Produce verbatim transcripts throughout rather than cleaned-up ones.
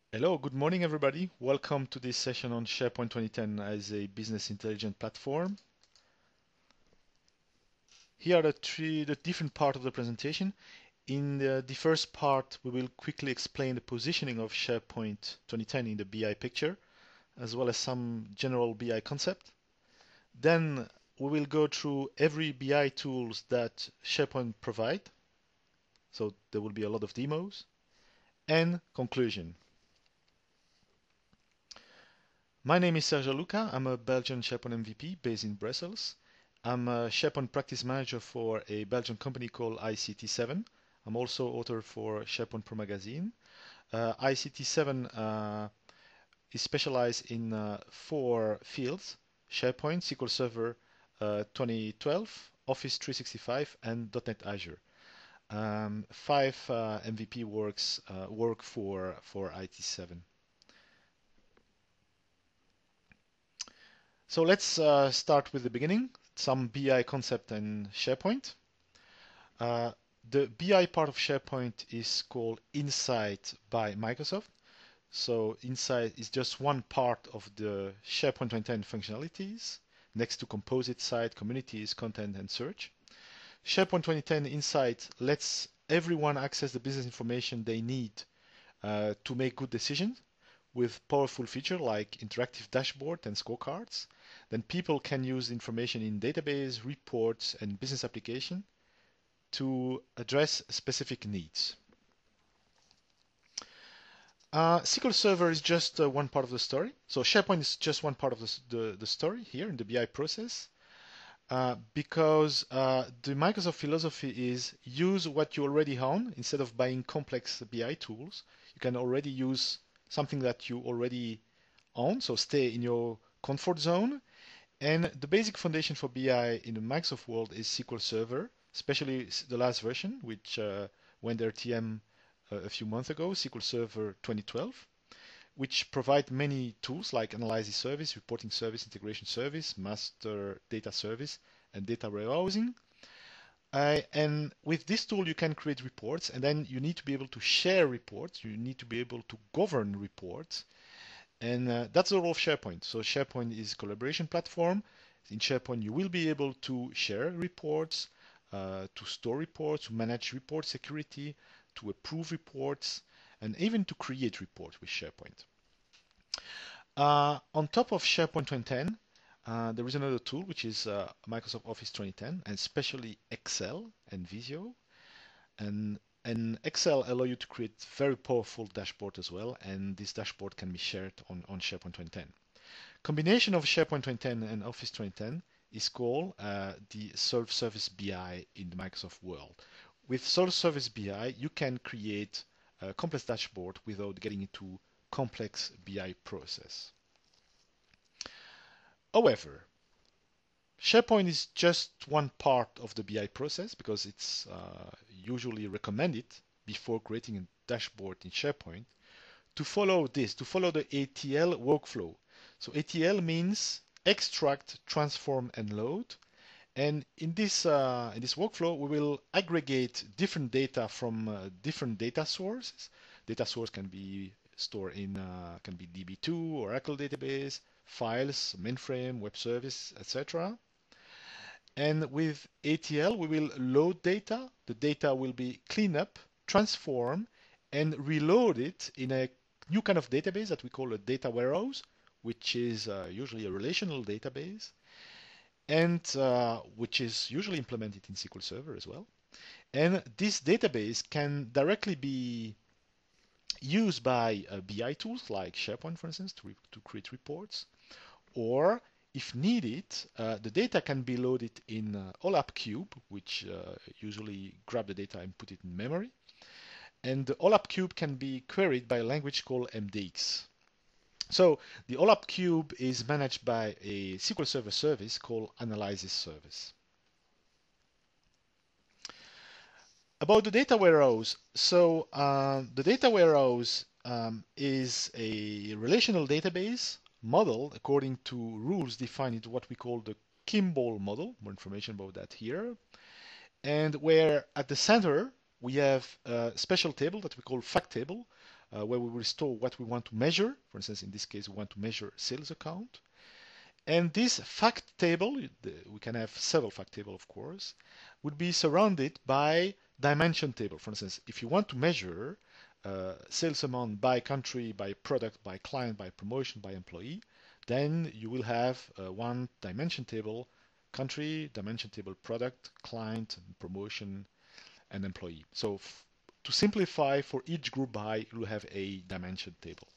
Hello, good morning, everybody. Welcome to this session on SharePoint twenty ten as a business intelligence platform. Here are the three the different parts of the presentation. In the, the first part, we will quickly explain the positioning of SharePoint twenty ten in the B I picture, as well as some general B I concept. Then we will go through every B I tools that SharePoint provide. So there will be a lot of demos and conclusion. My name is Sergio Luca. I'm a Belgian SharePoint M V P based in Brussels. I'm a SharePoint practice manager for a Belgian company called I C T seven. I'm also author for SharePoint Pro Magazine. Uh, I C T seven uh, is specialized in uh, four fields: SharePoint, S Q L Server uh, twenty twelve, Office three sixty-five, and dot net Azure. Um, five uh, M V P works uh, work for for I T seven. So let's uh, start with the beginning, some B I concept and SharePoint. Uh, the B I part of SharePoint is called Insight by Microsoft. So Insight is just one part of the SharePoint twenty ten functionalities next to Composite, Site, Communities, Content, and Search. SharePoint twenty ten Insight lets everyone access the business information they need uh, to make good decisions with powerful features like interactive dashboard and scorecards. Then people can use information in database, reports, and business application to address specific needs. Uh, S Q L Server is just uh, one part of the story. So SharePoint is just one part of the, the, the story here in the B I process. Uh, because uh, the Microsoft philosophy is use what you already own instead of buying complex B I tools. You can already use something that you already own, so stay in your comfort zone. And the basic foundation for B I in the Microsoft world is S Q L Server, especially the last version, which uh, went R T M uh, a few months ago, S Q L Server twenty twelve, which provide many tools like analysis service, reporting service, integration service, master data service, and data warehousing. Uh, and with this tool, you can create reports, and then you need to be able to share reports. You need to be able to govern reports. And uh, that's the role of SharePoint. So SharePoint is a collaboration platform. In SharePoint, you will be able to share reports, uh, to store reports, to manage report security, to approve reports, and even to create reports with SharePoint. Uh, on top of SharePoint twenty ten, uh, there is another tool which is uh, Microsoft Office twenty ten, and especially Excel and Visio. And, and Excel allow you to create very powerful dashboard as well, and this dashboard can be shared on, on SharePoint twenty ten. Combination of SharePoint twenty ten and Office twenty ten is called uh, the self-service B I in the Microsoft world. With self-service B I, you can create a complex dashboard without getting into complex B I process. However, SharePoint is just one part of the B I process because it's uh, usually recommended before creating a dashboard in SharePoint to follow this, to follow the A T L workflow. So A T L means extract, transform, and load. And in this uh, in this workflow, we will aggregate different data from uh, different data sources. Data source can be stored in uh, can be D B two, Oracle database, files, mainframe, web service, et cetera. And with A T L, we will load data. The data will be cleaned up, transformed, and reloaded in a new kind of database that we call a data warehouse, which is uh, usually a relational database, and uh, which is usually implemented in S Q L Server as well. And this database can directly be used by uh, B I tools like SharePoint, for instance, to, to create reports, or if needed, uh, the data can be loaded in uh, OLAP Cube, which uh, usually grab the data and put it in memory. And the OLAP Cube can be queried by a language called M D X. So the OLAP Cube is managed by a S Q L Server service called Analysis Service. About the data warehouse, so um, the data warehouse um, is a relational database model according to rules defined in what we call the Kimball model. More information about that here. And where at the center we have a special table that we call fact table, uh, where we will store what we want to measure. For instance, in this case, we want to measure sales account. And this fact table, we can have several fact tables, of course, would be surrounded by dimension table. For instance, if you want to measure uh, sales amount by country, by product, by client, by promotion, by employee, then you will have uh, one dimension table, country, dimension table, product, client, promotion, and employee. So to simplify, for each group by, you will have a dimension table.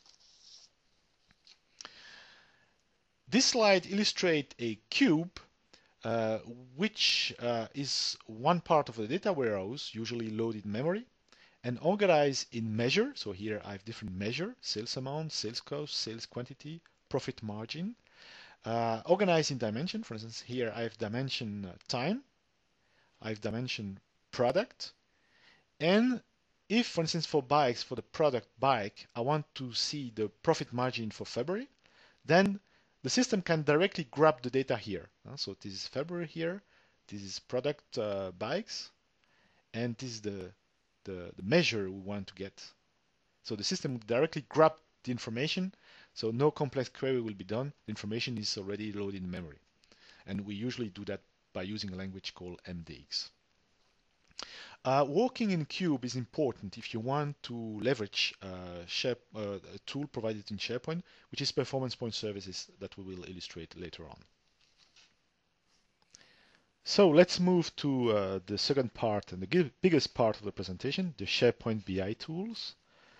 This slide illustrates a cube, uh, which uh, is one part of the data warehouse, usually loaded in memory, and organized in measure. So here I have different measure: sales amount, sales cost, sales quantity, profit margin. Uh, organized in dimension. For instance, here I have dimension uh, time, I have dimension product, and if, for instance, for bikes, for the product bike, I want to see the profit margin for February, then the system can directly grab the data here. Uh, so this is February here, this is product uh, bikes, and this is the, the, the measure we want to get. So the system will directly grab the information, so no complex query will be done. The information is already loaded in memory. And we usually do that by using a language called M D X. Uh, working in Cube is important if you want to leverage uh, share, uh, a tool provided in SharePoint, which is Performance Point Services, that we will illustrate later on. So let's move to uh, the second part and the biggest part of the presentation, the SharePoint B I tools.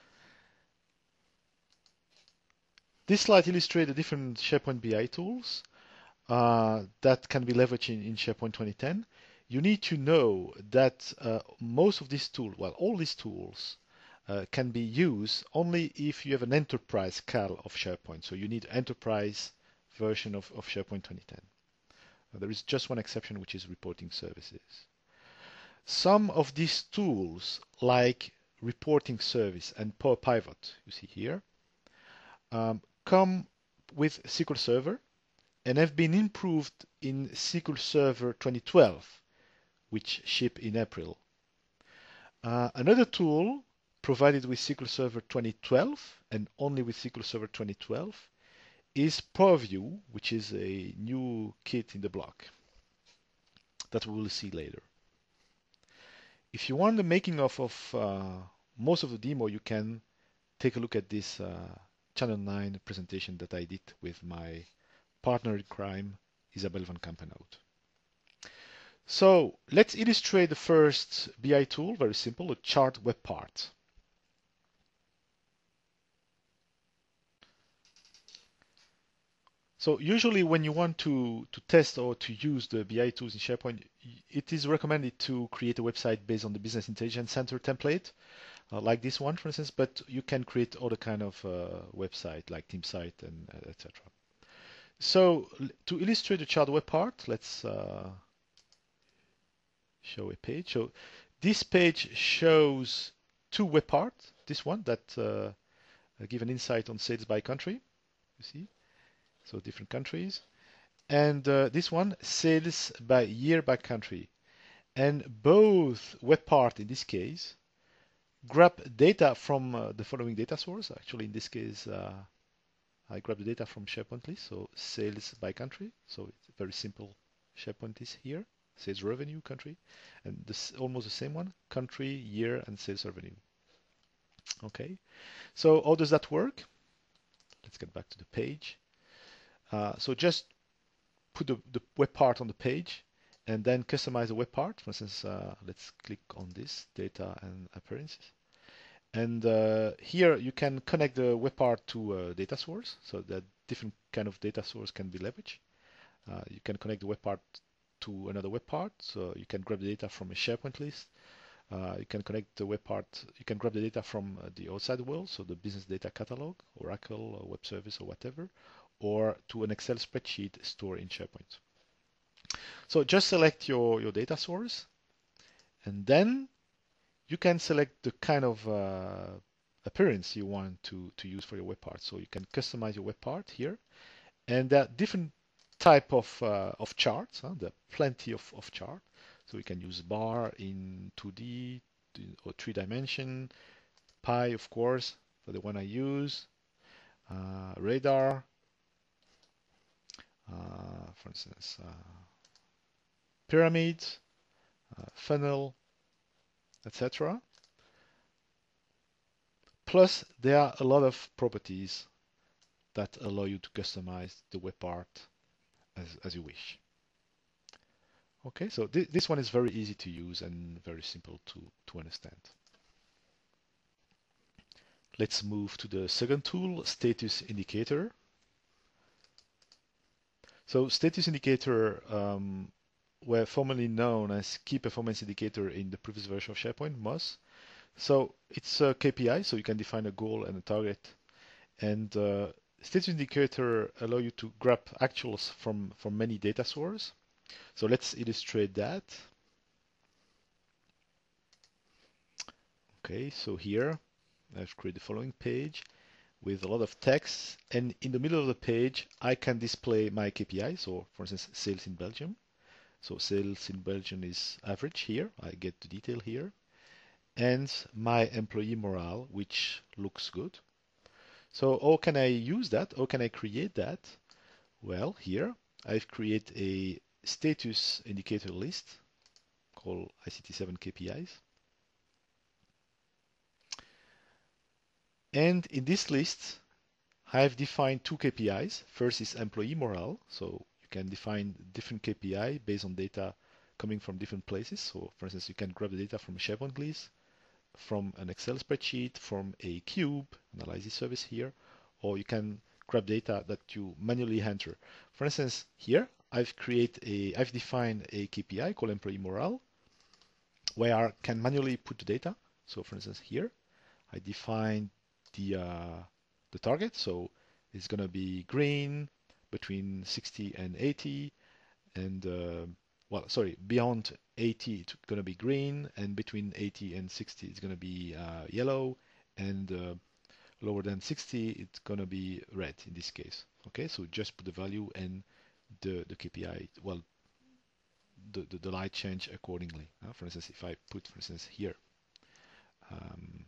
This slide illustrates the different SharePoint B I tools uh, that can be leveraged in, in SharePoint twenty ten. You need to know that uh, most of these tools, well, all these tools uh, can be used only if you have an enterprise C A L of SharePoint. So you need enterprise version of, of SharePoint twenty ten. Uh, there is just one exception, which is reporting services. Some of these tools, like reporting service and Power Pivot, you see here, um, come with S Q L Server and have been improved in S Q L Server twenty twelve, which shipped in April. Uh, another tool provided with S Q L Server twenty twelve and only with S Q L Server twenty twelve is Purview, which is a new kit in the block that we will see later. If you want the making of, of uh, most of the demo, you can take a look at this uh, Channel nine presentation that I did with my partner in crime, Isabel van Kampenhout. So let's illustrate the first B I tool, very simple, a chart web part. So usually when you want to, to test or to use the B I tools in SharePoint, it is recommended to create a website based on the Business Intelligence Center template, uh, like this one, for instance, but you can create other kind of uh, website like TeamSite and uh, et cetera. So to illustrate the chart web part, let's uh, show a page. So this page shows two web parts. This one that uh, give an insight on sales by country, you see, so different countries, and uh, this one sales by year by country. And both web part in this case grab data from uh, the following data source. Actually, in this case, uh, I grab the data from SharePoint list, so sales by country. So it's very simple. SharePoint list here. Sales revenue, country, and this almost the same one, country, year, and sales revenue. Okay, so how does that work? Let's get back to the page. Uh, so just put the, the web part on the page and then customize the web part. For instance, uh, let's click on this, data and appearances. And uh, here you can connect the web part to a data source, so that different kind of data source can be leveraged. Uh, you can connect the web part to another web part, so you can grab the data from a SharePoint list. Uh, you can connect the web part, you can grab the data from uh, the outside world, so the business data catalog, Oracle, or web service, or whatever, or to an Excel spreadsheet stored in SharePoint. So just select your, your data source, and then you can select the kind of uh, appearance you want to, to use for your web part. So you can customize your web part here, and there are different type of uh, of charts. Huh? There are plenty of, of chart. So we can use bar in two D, or three dimension, pi, of course, for the one I use, uh, radar, uh, for instance, uh, pyramid, uh, funnel, et cetera. Plus, there are a lot of properties that allow you to customize the web part as, as you wish. Okay, so th this one is very easy to use and very simple to, to understand. Let's move to the second tool, status indicator. So status indicator um, were formerly known as key performance indicator in the previous version of SharePoint, M O S. So it's a K P I, so you can define a goal and a target. And uh, status indicator allow you to grab actuals from, from many data sources. So let's illustrate that. Okay, so here I've created the following page with a lot of text, and in the middle of the page I can display my K P I. So for instance, sales in Belgium. So sales in Belgium is average here. I get the detail here. And my employee morale, which looks good. So how can I use that? How can I create that? Well, here I've created a status indicator list called I C T seven K P Is. And in this list, I've defined two K P Is. First is employee morale. So you can define different K P I based on data coming from different places. So for instance, you can grab the data from a SharePoint list, from an Excel spreadsheet, from a cube analysis service here, or you can grab data that you manually enter. For instance, here I've created a, I've defined a K P I called employee morale, where I can manually put the data. So for instance, here I define the uh, the target. So it's going to be green between sixty and eighty, and uh, well, sorry, beyond eighty it's going to be green, and between eighty and sixty it's going to be uh, yellow, and uh, lower than sixty it's going to be red in this case. Okay, so just put the value and the the K P I, well, the the, the light change accordingly. Uh, for instance, if I put, for instance, here um,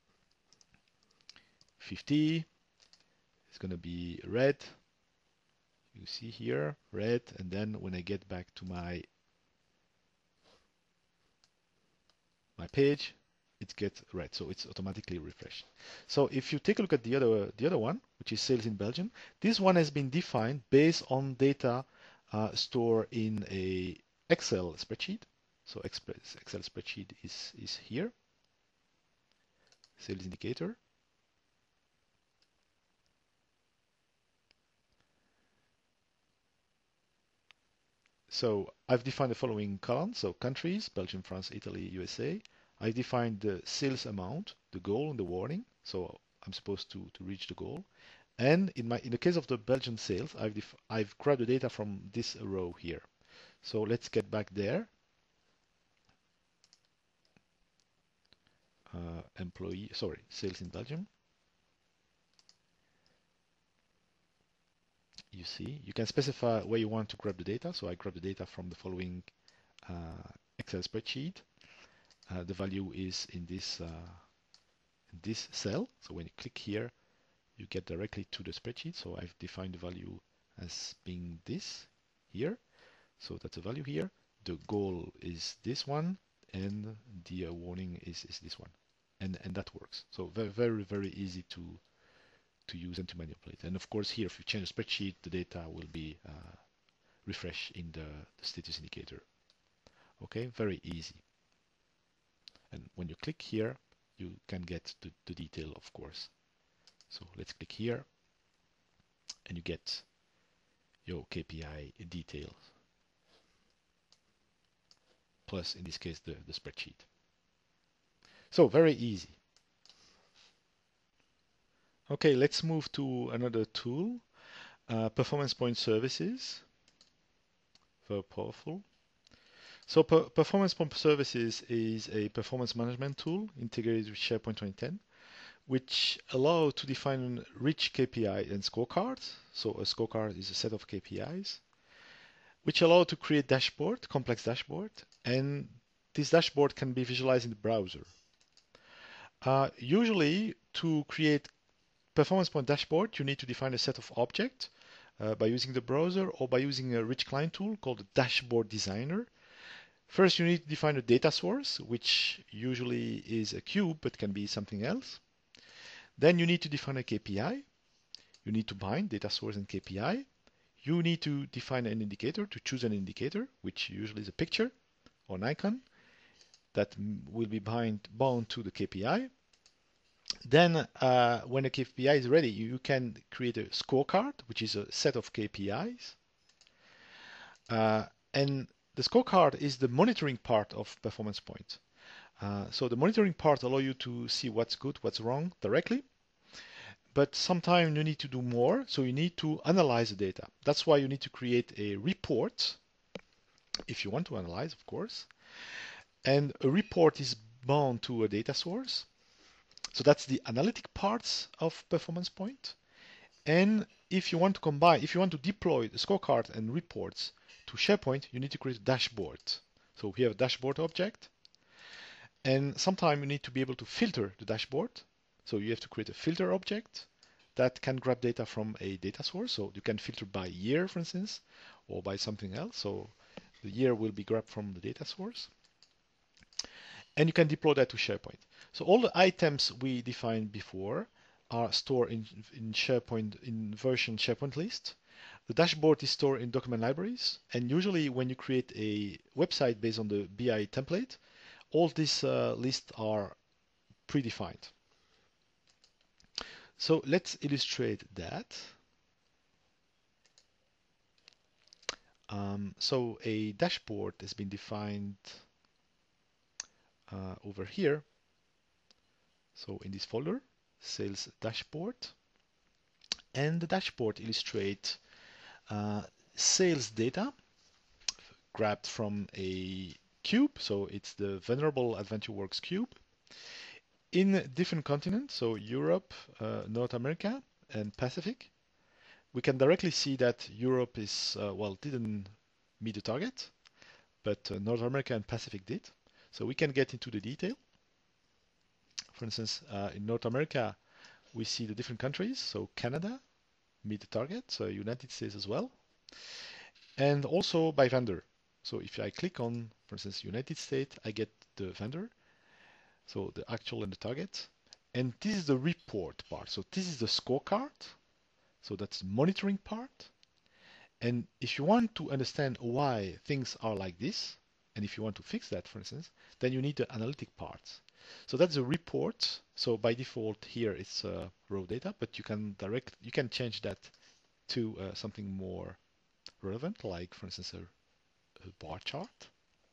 fifty, it's going to be red. You see here red, and then when I get back to my my page, it gets red, so it's automatically refreshed. So if you take a look at the other the other one, which is sales in Belgium, this one has been defined based on data uh, stored in a Excel spreadsheet. So Excel spreadsheet is is here, sales indicator. So I've defined the following columns, so countries, Belgium, France, Italy, U S A. I defined the sales amount, the goal and the warning. So I'm supposed to, to reach the goal. And in my in the case of the Belgian sales, I've def I've grabbed the data from this row here. So let's get back there. Uh, employee, sorry, sales in Belgium. You see, you can specify where you want to grab the data. So I grab the data from the following uh, Excel spreadsheet. Uh, the value is in this uh, in this cell. So when you click here, you get directly to the spreadsheet. So I've defined the value as being this here. So that's a value here. The goal is this one, and the uh, warning is, is this one, and and that works. So very very very easy to to use and to manipulate. And of course here, if you change the spreadsheet, the data will be uh, refreshed in the, the status indicator. Okay, very easy. And when you click here, you can get the, the detail, of course. So let's click here, and you get your K P I details, plus in this case the, the spreadsheet. So very easy. Okay, let's move to another tool, uh, performance point services. Very powerful. So per performance point services is a performance management tool integrated with SharePoint twenty ten, which allow to define rich K P I and scorecards. So a scorecard is a set of K P Is, which allow to create dashboard, complex dashboard, and this dashboard can be visualized in the browser. Uh, usually, to create Performance Point dashboard, you need to define a set of objects uh, by using the browser or by using a rich client tool called the Dashboard Designer. First, you need to define a data source, which usually is a cube, but can be something else. Then you need to define a K P I. You need to bind data source and K P I. You need to define an indicator, to choose an indicator, which usually is a picture or an icon that will be bind, bound to the K P I. Then uh, when a K P I is ready, you can create a scorecard, which is a set of K P Is. Uh, and the scorecard is the monitoring part of Performance Point. Uh, so the monitoring part allows you to see what's good, what's wrong directly. But sometimes you need to do more, so you need to analyze the data. That's why you need to create a report, if you want to analyze, of course. And a report is bound to a data source. So that's the analytic parts of Performance Point. And if you want to combine, if you want to deploy the scorecard and reports to SharePoint, you need to create a dashboard. So we have a dashboard object. And sometimes you need to be able to filter the dashboard. So you have to create a filter object that can grab data from a data source. So you can filter by year, for instance, or by something else. So the year will be grabbed from the data source. And you can deploy that to SharePoint. So all the items we defined before are stored in, in SharePoint, in version SharePoint list. The dashboard is stored in document libraries. And usually when you create a website based on the B I template, all these uh, lists are predefined. So let's illustrate that. Um, so a dashboard has been defined uh, over here. So in this folder, sales dashboard. And the dashboard illustrates uh, sales data grabbed from a cube. So it's the Venerable AdventureWorks cube in different continents. So Europe, uh, North America, and Pacific. We can directly see that Europe is, uh, well, didn't meet the target, but uh, North America and Pacific did. So we can get into the detail. For instance, uh, in North America, we see the different countries. So Canada meet the target, so United States as well. And also by vendor. So if I click on, for instance, United States, I get the vendor. So the actual and the target. And this is the report part. So this is the scorecard. So that's the monitoring part. And if you want to understand why things are like this, and if you want to fix that, for instance, then you need the analytic parts. So that's a report. So by default here it's uh, raw data, but you can direct, you can change that to uh, something more relevant, like for instance a, a bar chart.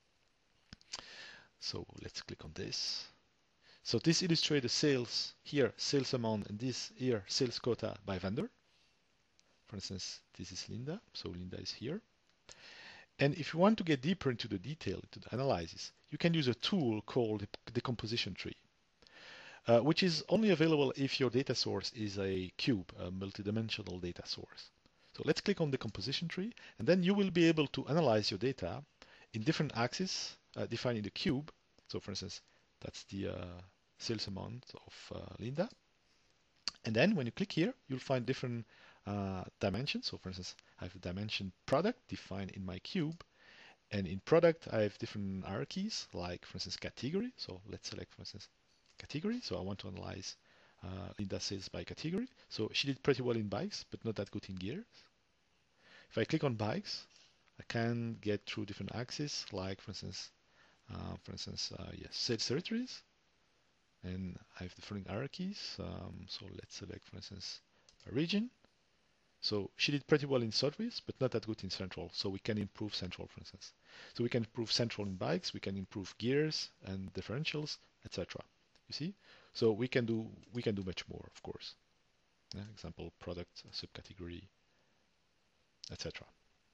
So let's click on this. So this illustrates the sales here, sales amount, and this here, sales quota by vendor. For instance, this is Linda, so Linda is here. And if you want to get deeper into the detail, into the analysis, you can use a tool called the composition tree, uh, which is only available if your data source is a cube, a multidimensional data source. So let's click on the composition tree, and then you will be able to analyze your data in different axes uh, defined in the cube. So for instance, that's the uh, sales amount of uh, Linda. And then when you click here, you'll find different uh, dimensions. So for instance, I have the dimension product defined in my cube. And in product, I have different hierarchies, like for instance, category. So let's select, for instance, category. So I want to analyze uh, Linda sales by category. So she did pretty well in bikes, but not that good in gears. If I click on bikes, I can get through different axes, like for instance, uh, for instance, uh, yes, sales territories. And I have the following hierarchies. Um, so let's select, for instance, a region. So she did pretty well in Southwest, but not that good in Central. So we can improve Central, for instance. So we can improve Central in bikes, we can improve gears and differentials, et cetera. You see? So we can do we can do much more, of course. Yeah, example, product, subcategory, et cetera.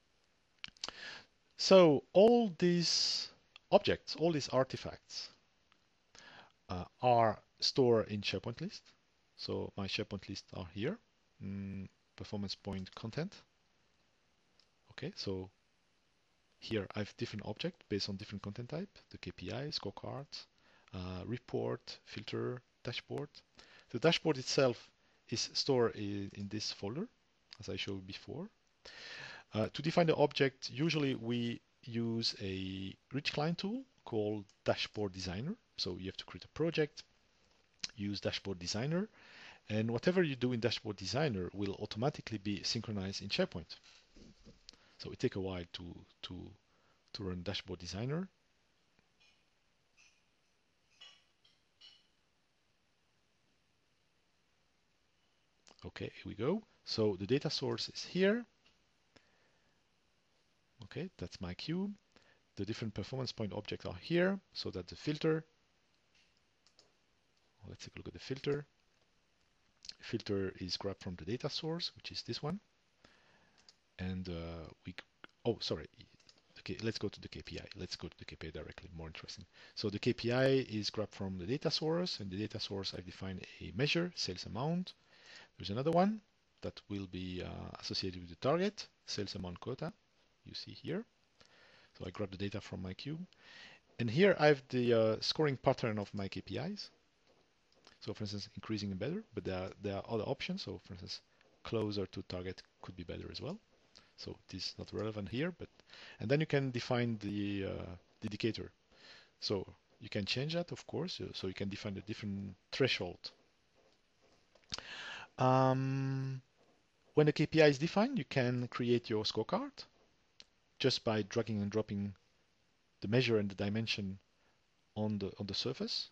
So all these objects, all these artifacts uh, are stored in SharePoint list. So my SharePoint lists are here. Mm, Performance Point content. Okay, so Here I have different objects based on different content type, the K P I, scorecard, uh, report, filter, dashboard. The dashboard itself is stored in, in this folder, as I showed before. Uh, to define the object, usually we use a rich client tool called Dashboard Designer. So you have to create a project, use Dashboard Designer, and whatever you do in Dashboard Designer will automatically be synchronized in SharePoint. So it takes a while to, to, to run Dashboard Designer. Okay, here we go. So the data source is here. Okay, that's my cube. The different performance point objects are here, so that the filter, let's take a look at the filter. Filter is grabbed from the data source, which is this one. And uh, we, oh, sorry. Okay, let's go to the K P I. Let's go to the K P I directly, more interesting. So the K P I is grabbed from the data source, and the data source I define a measure, sales amount. There's another one that will be uh, associated with the target, sales amount quota, you see here. So I grab the data from my cube. And here I have the uh, scoring pattern of my K P Is. So for instance, increasing and better, but there are, there are other options. So for instance, closer to target could be better as well. So this is not relevant here, but and then you can define the, uh, the indicator. So you can change that, of course. So you can define a different threshold. Um, when the K P I is defined, you can create your scorecard just by dragging and dropping the measure and the dimension on the on the surface,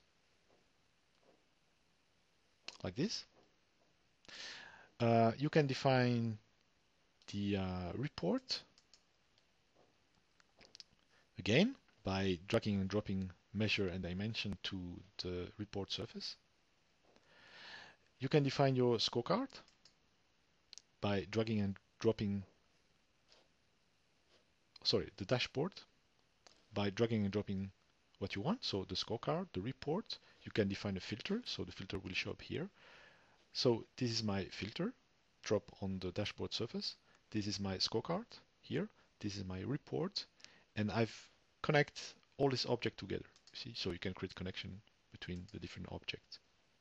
like this. Uh, you can define the uh, report again by dragging and dropping measure and dimension to the report surface. You can define your scorecard by dragging and dropping, sorry, the dashboard by dragging and dropping what you want. So the scorecard, the report, you can define a filter. So the filter will show up here. So this is my filter, drop on the dashboard surface. This is my scorecard here. This is my report. And I've connect all this object together. You see, so you can create connection between the different objects.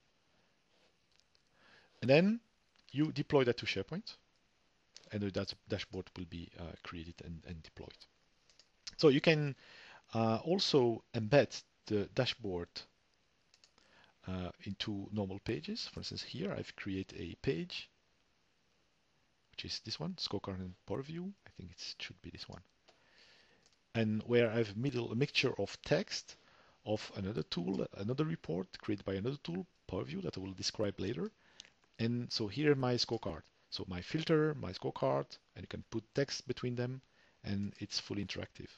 And then you deploy that to SharePoint, and that dashboard will be uh, created and, and deployed. So you can uh, also embed the dashboard uh, into normal pages. For instance, here I've created a page, which is this one, scorecard and Power View. I think it should be this one. And where I've middle a mixture of text of another tool, another report created by another tool, Power View, that I will describe later. And so here my scorecard. So my filter, my scorecard, and you can put text between them, and it's fully interactive.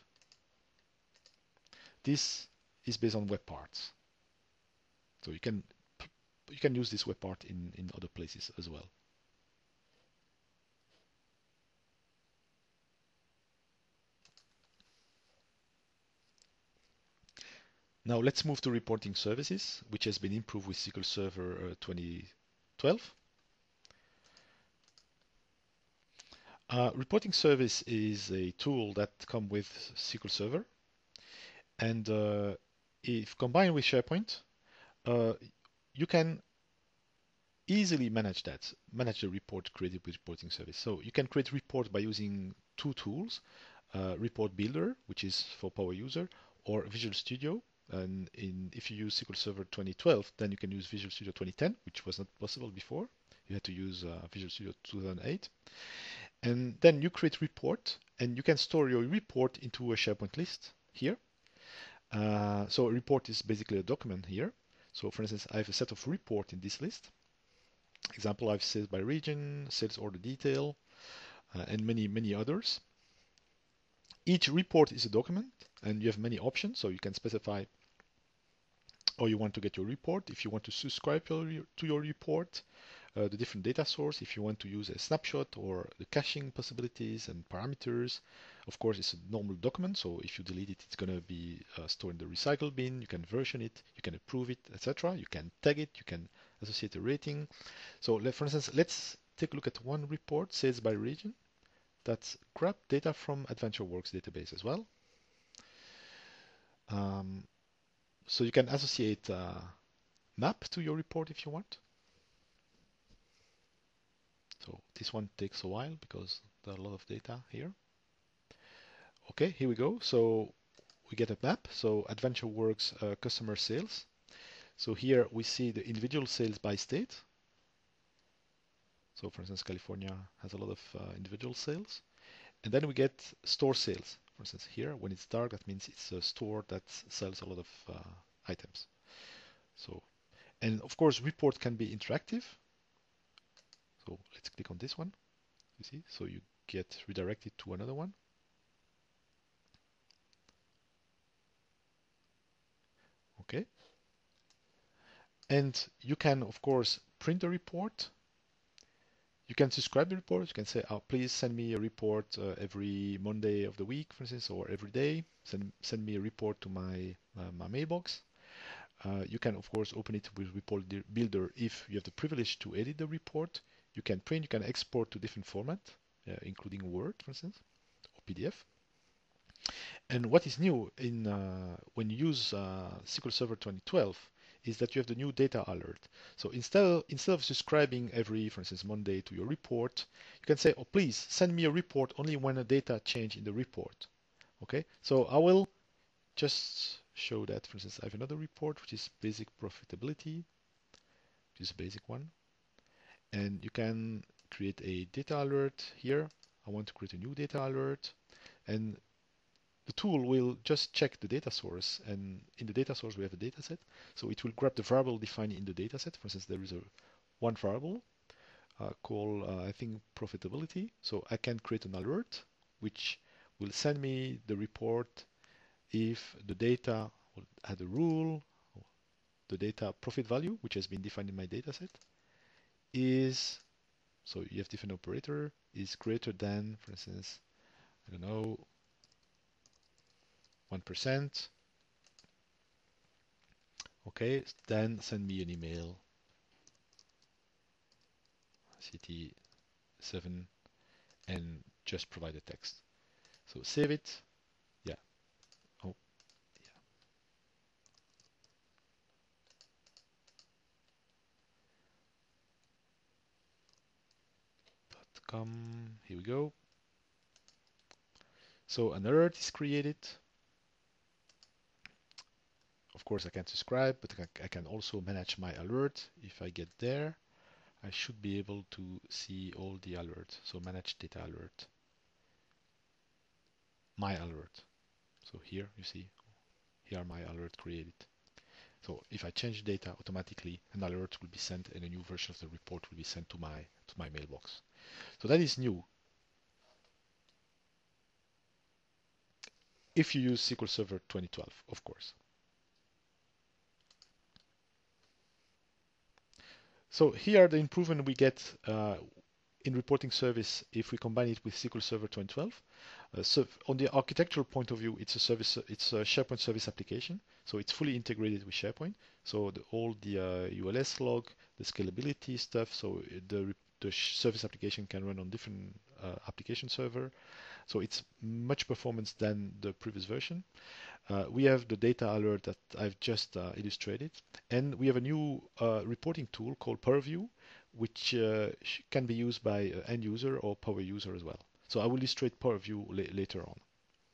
This is based on web parts. So you can you can use this web part in, in other places as well. Now let's move to reporting services, which has been improved with S Q L Server uh, twenty twelve. Uh, reporting service is a tool that comes with S Q L Server, and uh, if combined with SharePoint, uh, you can easily manage that, manage the report created with reporting service. So you can create report by using two tools, uh, Report Builder, which is for power user, or Visual Studio. And in, if you use S Q L Server twenty twelve, then you can use Visual Studio twenty ten, which was not possible before. You had to use uh, Visual Studio two thousand eight. And then you create report, and you can store your report into a SharePoint list here. Uh, so a report is basically a document here. So for instance, I have a set of report in this list. Example, I've sales by region, sales order detail, uh, and many, many others. Each report is a document, and you have many options. So you can specify how you want to get your report. If you want to subscribe to your report, uh, the different data source, if you want to use a snapshot or the caching possibilities and parameters. Of course, it's a normal document, so if you delete it, it's going to be uh, stored in the recycle bin. You can version it, you can approve it, et cetera. You can tag it, you can associate a rating. So let, for instance, let's take a look at one report, sales by region. that grab data from AdventureWorks database as well. Um, so you can associate a map to your report if you want. So this one takes a while because there are a lot of data here. Okay, here we go. So we get a map. So AdventureWorks uh, customer sales. So here we see the individual sales by state. So for instance, California has a lot of uh, individual sales. And then we get store sales. For instance, here, when it's dark, that means it's a store that sells a lot of uh, items. So, and of course, report can be interactive. So let's click on this one. You see, so you get redirected to another one. Okay. And you can, of course, print the report. You can subscribe the report. You can say, oh, please send me a report uh, every Monday of the week, for instance, or every day. Send, send me a report to my, uh, my mailbox. Uh, you can, of course, open it with Report Builder if you have the privilege to edit the report. You can print, you can export to different formats, uh, including Word, for instance, or P D F. And what is new in uh, when you use uh, S Q L Server twenty twelve is that you have the new data alert. So instead of, instead of subscribing every, for instance, Monday to your report, you can say, oh, please send me a report only when a data change in the report. Okay, so I will just show that. For instance, I have another report, which is basic profitability, which is a basic one. And you can create a data alert here. I want to create a new data alert. And the tool will just check the data source, and in the data source we have a data set, so it will grab the variable defined in the data set. For instance, there is a one variable uh, called uh, I think profitability, so I can create an alert which will send me the report if the data had a rule, the data profit value, which has been defined in my data set, is, so you have different operator, is greater than, for instance, I don't know, one percent. Okay, then send me an email, C T seven, and just provide a text. So save it. Yeah. Oh, yeah. .com. Here we go. So an alert is created. Of course, I can subscribe, but I can also manage my alert. If I get there, I should be able to see all the alerts. So manage data alert. My alert. So here you see, here are my alert created. So if I change data, automatically an alert will be sent and a new version of the report will be sent to my to my mailbox. So that is new. If you use S Q L Server twenty twelve, of course. So here are the improvement we get uh, in reporting service if we combine it with S Q L Server twenty twelve. Uh, so on the architectural point of view, it's a service, it's a SharePoint service application. So it's fully integrated with SharePoint. So the, all the uh, U L S log, the scalability stuff. So the the service application can run on different uh, application server. So it's much performance than the previous version. Uh, we have the data alert that I've just uh, illustrated, and we have a new uh, reporting tool called Purview, which uh, can be used by uh, end user or power user as well. So I will illustrate Purview la later on.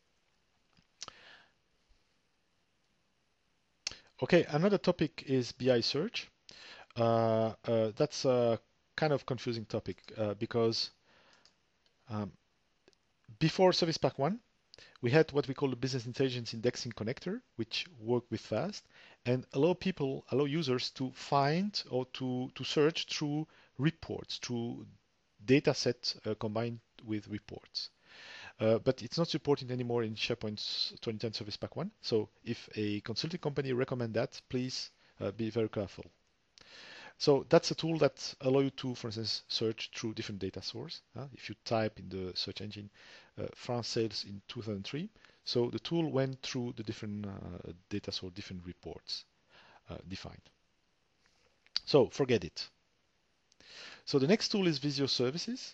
Okay, another topic is B I search. Uh, uh, that's a kind of confusing topic uh, because um, before Service Pack one, we had what we call the business intelligence indexing connector, which worked with FAST and allow people, allow users to find or to, to search through reports, through data set uh, combined with reports. Uh, but it's not supported anymore in SharePoint twenty ten Service Pack one. So if a consulting company recommend that, please uh, be very careful. So that's a tool that allows you to, for instance, search through different data sources. Uh, if you type in the search engine uh, France sales in two thousand three, so the tool went through the different uh, data source, different reports uh, defined. So forget it. So the next tool is Visio Services.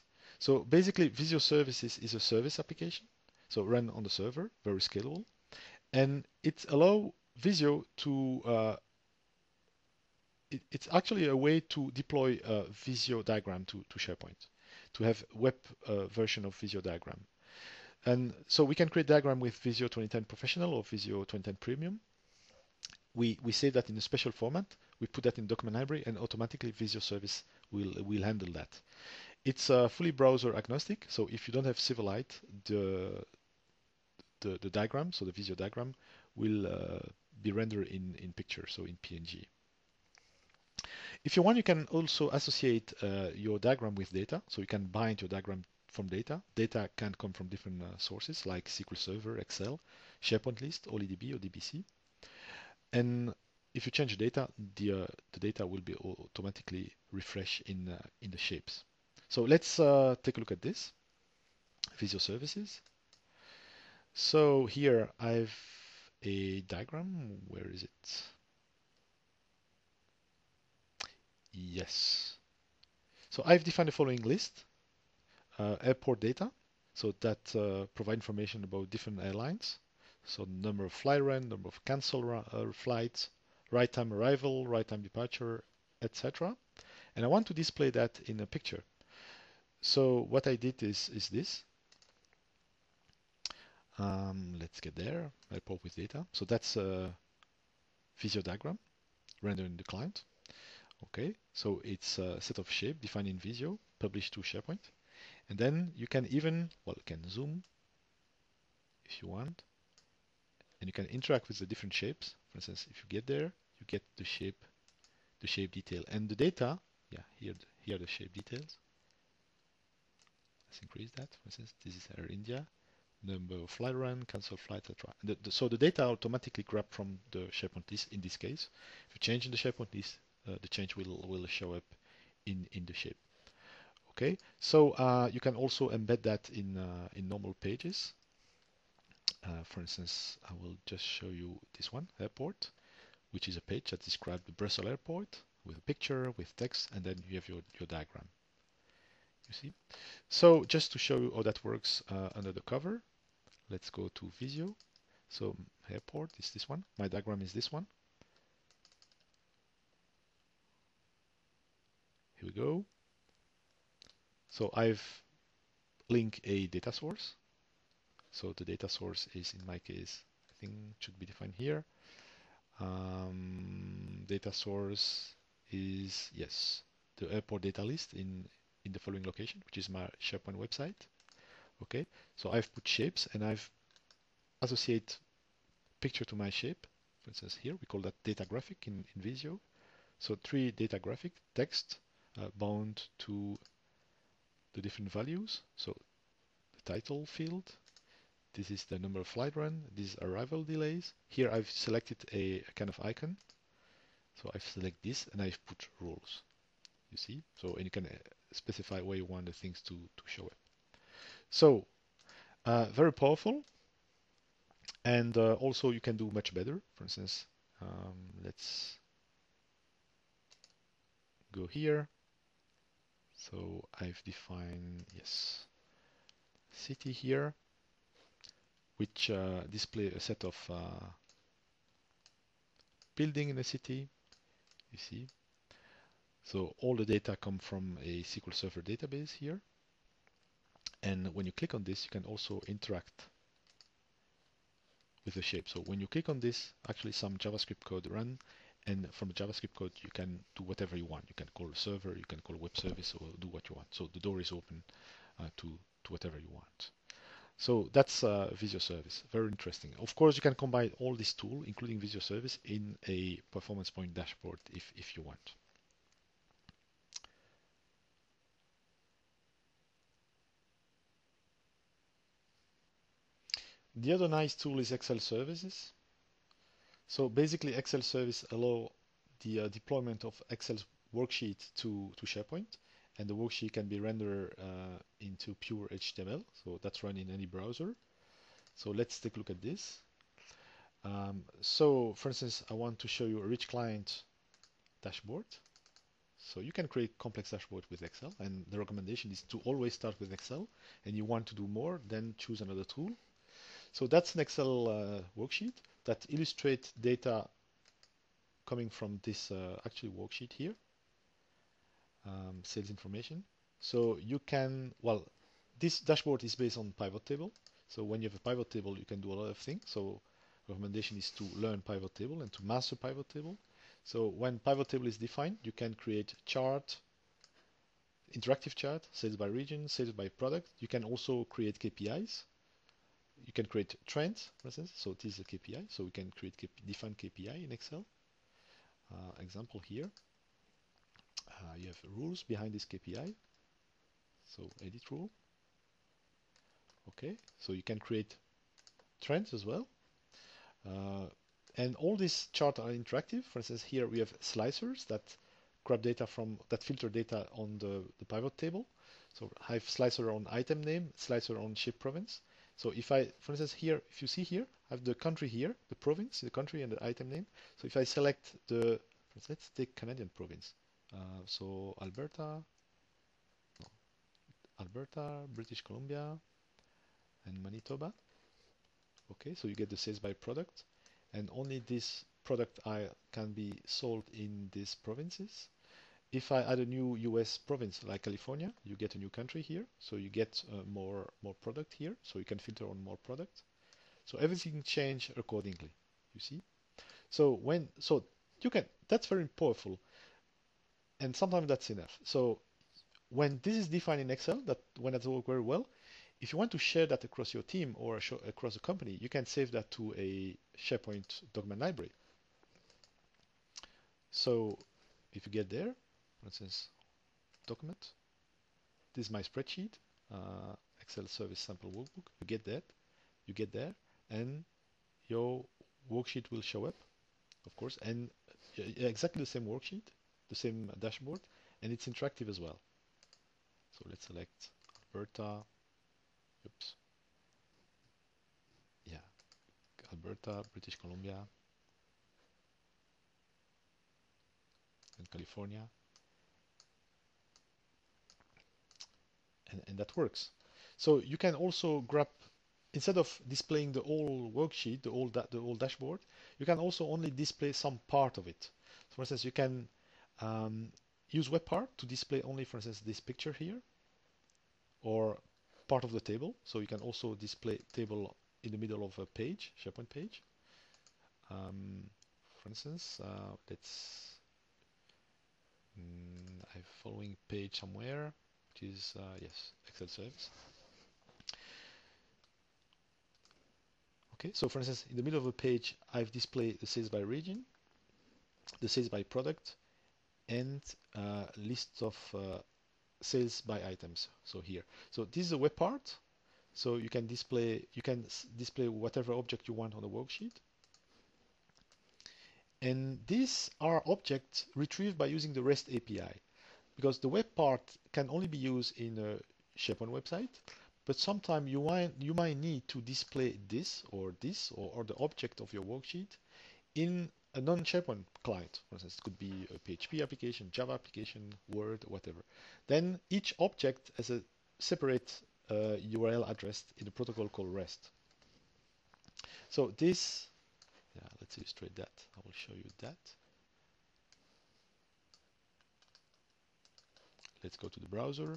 So basically, Visio Services is a service application, so run on the server, very scalable, and it allows Visio to uh, it, it's actually a way to deploy a Visio diagram to, to SharePoint, to have web uh, version of Visio diagram. And so we can create diagram with Visio twenty ten Professional or Visio twenty ten Premium. We, we save that in a special format. We put that in document library, and automatically Visio Service will, will handle that. It's uh, fully browser agnostic, so if you don't have Silverlight, the, the, the diagram, so the Visio diagram, will uh, be rendered in, in picture, so in P N G. If you want, you can also associate uh, your diagram with data, so you can bind your diagram from data. Data can come from different uh, sources like S Q L Server, Excel, SharePoint list, OLEDB or D B C. And if you change the data, the, uh, the data will be automatically refreshed in, uh, in the shapes. So let's uh, take a look at this, Visio Services. So here I've a diagram. Where is it? Yes. So I've defined the following list. Uh, airport data, so that uh, provide information about different airlines. So number of flight run, number of cancelled uh, flights, right time arrival, right time departure, et cetera. And I want to display that in a picture. So what I did is, is this. Um, let's get there, airport with data. So that's a Visio diagram rendered in the client. Okay, so it's a set of shape defined in Visio, published to SharePoint. And then you can even, well, you can zoom if you want, and you can interact with the different shapes. For instance, if you get there, you get the shape, the shape detail, and the data. Yeah, here, here are the shape details. Let's increase that. For instance, this is Air India, number of flight run, cancel flight, et cetera. The, the, so the data automatically grab from the SharePoint list. In this case, if you change in the SharePoint list, uh, the change will will show up in in the shape. Okay, so uh, you can also embed that in uh, in normal pages. Uh, for instance, I will just show you this one, airport, which is a page that describes the Brussels airport with a picture, with text, and then you have your, your diagram. You see? So just to show you how that works uh, under the cover, let's go to Visio. So airport is this one. My diagram is this one. Here we go. So I've linked a data source. So the data source is, in my case, I think should be defined here. Um, data source is, yes, the airport data list in, in the following location, which is my SharePoint website. Okay, so I've put shapes and I've associate picture to my shape. For instance, here we call that data graphic in, in Visio. So three data graphic text uh, bound to the different values. So the title field, this is the number of flight run, this is arrival delays. Here I've selected a, a kind of icon. So I've select this and I've put rules. You see? So and you can specify where you want the things to, to show up. So uh, very powerful. And uh, also you can do much better. For instance, um, let's go here. So I've defined, yes, city here, which uh, display a set of uh, building in the city. You see, so all the data come from a S Q L Server database here. And when you click on this, you can also interact with the shape. So when you click on this, actually some JavaScript code run, and from the JavaScript code, you can do whatever you want. You can call a server, you can call a web service, or do what you want. So the door is open uh, to, to whatever you want. So that's uh, Visio Service, very interesting. Of course, you can combine all these tools, including Visio Service, in a performance point dashboard if, if you want. The other nice tool is Excel Services. So basically, Excel Service allow the uh, deployment of Excel worksheet to, to SharePoint, and the worksheet can be rendered uh, into pure H T M L. So that's run in any browser. So let's take a look at this. Um, so for instance, I want to show you a rich client dashboard. So you can create complex dashboard with Excel, and the recommendation is to always start with Excel, and you want to do more, then choose another tool. So that's an Excel uh, worksheet that illustrates data coming from this uh, actually worksheet here, um, sales information. So you can, well, this dashboard is based on pivot table. So when you have a pivot table, you can do a lot of things. So recommendation is to learn pivot table and to master pivot table. So when pivot table is defined, you can create chart, interactive chart, sales by region, sales by product. You can also create K P Is. You can create trends, for instance. So this is a K P I. So we can create K P, define K P I in Excel. Uh, example here. Uh, you have rules behind this K P I. So edit rule. Okay. So you can create trends as well. Uh, and all these charts are interactive. For instance, here we have slicers that grab data from, that filter data on the, the pivot table. So I have slicer on item name, slicer on ship province. So if I, for instance, here, if you see here, I have the country here, the province, the country and the item name. So if I select the, let's take Canadian province. Uh, so Alberta, no, Alberta, British Columbia, and Manitoba. Okay, so you get the sales by product, and only this product I can be sold in these provinces. If I add a new U S province like California, you get a new country here, so you get uh, more more product here, so you can filter on more product. So everything change accordingly. You see? So when so you can that's very powerful, and sometimes that's enough. So when this is defined in Excel, that when it's work very well, if you want to share that across your team or across the company, you can save that to a SharePoint document library. So if you get there, for instance, document, this is my spreadsheet, uh, Excel service sample workbook. You get that, you get there, and your worksheet will show up, of course, and exactly the same worksheet, the same dashboard, and it's interactive as well. So let's select Alberta. Oops. Yeah, Alberta, British Columbia, and California, and, and that works. So you can also grab, instead of displaying the whole worksheet, the whole, da the whole dashboard, you can also only display some part of it. So for instance, you can um, use WebPart to display only, for instance, this picture here, or part of the table. So you can also display table in the middle of a page, SharePoint page. Um, for instance, uh, let's mm, I have following page somewhere, which is uh, yes, Excel service. Okay, so for instance, in the middle of a page, I've displayed the sales by region, the sales by product, and uh, lists of uh, sales by items. So here, so this is a web part. So you can display you can display whatever object you want on the worksheet. And these are objects retrieved by using the REST A P I, because the web part can only be used in a SharePoint website, but sometimes you might, you might need to display this or this or, or the object of your worksheet in a non-SharePoint client. For instance, it could be a P H P application, Java application, Word, whatever. Then each object has a separate uh, U R L address in a protocol called REST. So this, yeah, let's illustrate that. I will show you that. Let's go to the browser.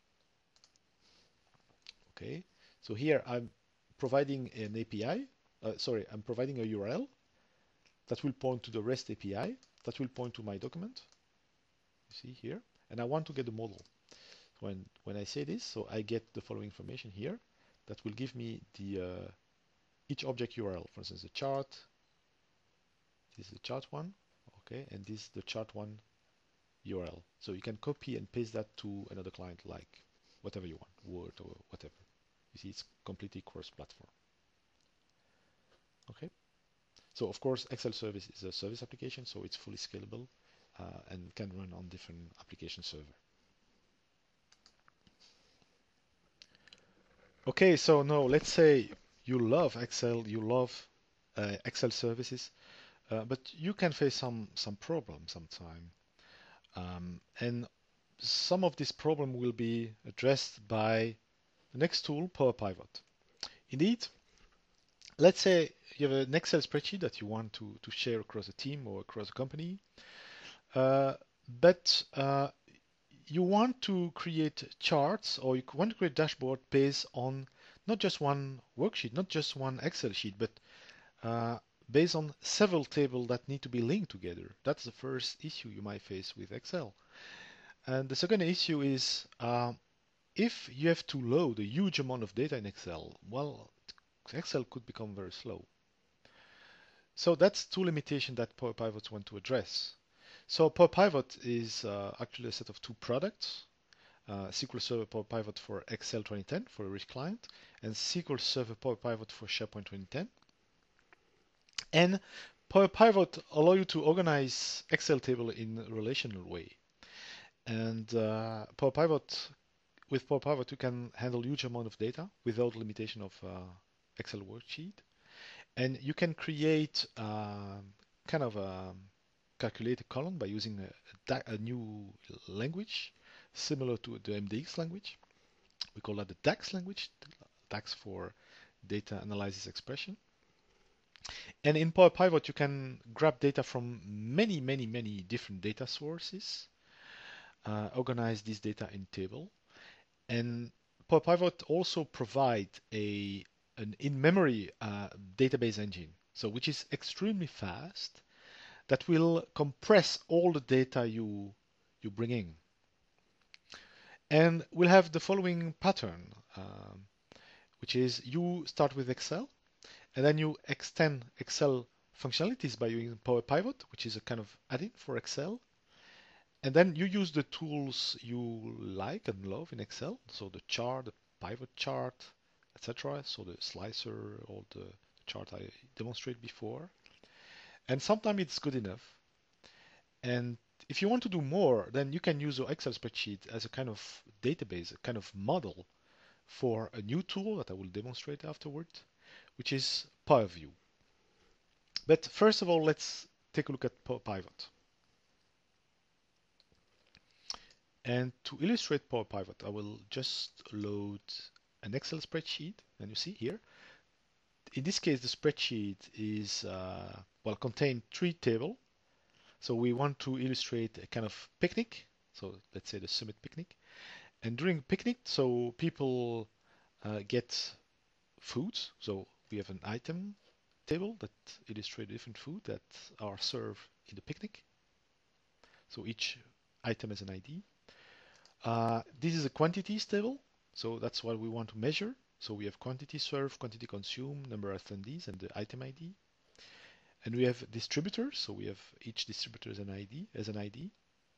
Okay, so here I'm providing an A P I, uh, sorry, I'm providing a U R L that will point to the REST A P I, that will point to my document, you see here, and I want to get the model. When, when I say this, so I get the following information here that will give me the uh, each object U R L, for instance, the chart, this is the chart one, okay, and this is the chart one U R L. So you can copy and paste that to another client, like whatever you want, Word or whatever. You see, it's completely cross-platform. Okay. So of course, Excel service is a service application, so it's fully scalable uh, and can run on different application server. Okay, so now let's say you love Excel, you love uh, Excel services, uh, but you can face some some problems sometime. Um, and some of this problem will be addressed by the next tool, Power Pivot. Indeed, let's say you have an Excel spreadsheet that you want to, to share across a team or across a company, uh, but uh, you want to create charts or you want to create dashboard based on not just one worksheet, not just one Excel sheet, but uh, based on several tables that need to be linked together. That's the first issue you might face with Excel. And the second issue is uh, if you have to load a huge amount of data in Excel, well, Excel could become very slow. So that's two limitations that Power Pivots want to address. So Power Pivot is uh, actually a set of two products. Uh, S Q L Server Power Pivot for Excel twenty ten for a rich client, and S Q L Server Power Pivot for SharePoint twenty ten. And Power Pivot allow you to organize Excel table in a relational way. And uh, Power Pivot, with Power Pivot, you can handle huge amount of data without limitation of uh, Excel worksheet. And you can create uh, kind of a calculated column by using a, a, a new language similar to the M D X language. We call that the DAX language, DAX for data analysis expression. And in Power Pivot, you can grab data from many, many, many different data sources, uh, organize this data in table. And Power Pivot also provide a an in-memory uh, database engine, so which is extremely fast, that will compress all the data you you bring in. And we'll have the following pattern, um, which is you start with Excel, and then you extend Excel functionalities by using Power Pivot, which is a kind of add-in for Excel. And then you use the tools you like and love in Excel, so the chart, the pivot chart, et cetera. So the slicer or the chart I demonstrated before. And sometimes it's good enough. And if you want to do more, then you can use your Excel spreadsheet as a kind of database, a kind of model for a new tool that I will demonstrate afterward, which is Power View. But first of all, let's take a look at Power Pivot. And to illustrate Power Pivot, I will just load an Excel spreadsheet. And you see here, in this case, the spreadsheet is, uh, well, contain three tables. So we want to illustrate a kind of picnic. So let's say the summit picnic. And during picnic, so people uh, get foods. So we have an item table that illustrates different food that are served in the picnic. So each item has an I D. Uh, this is a quantities table, so that's what we want to measure. So we have quantity served, quantity consumed, number of attendees, and the item I D. And we have distributors, so we have each distributor as an I D, as an I D.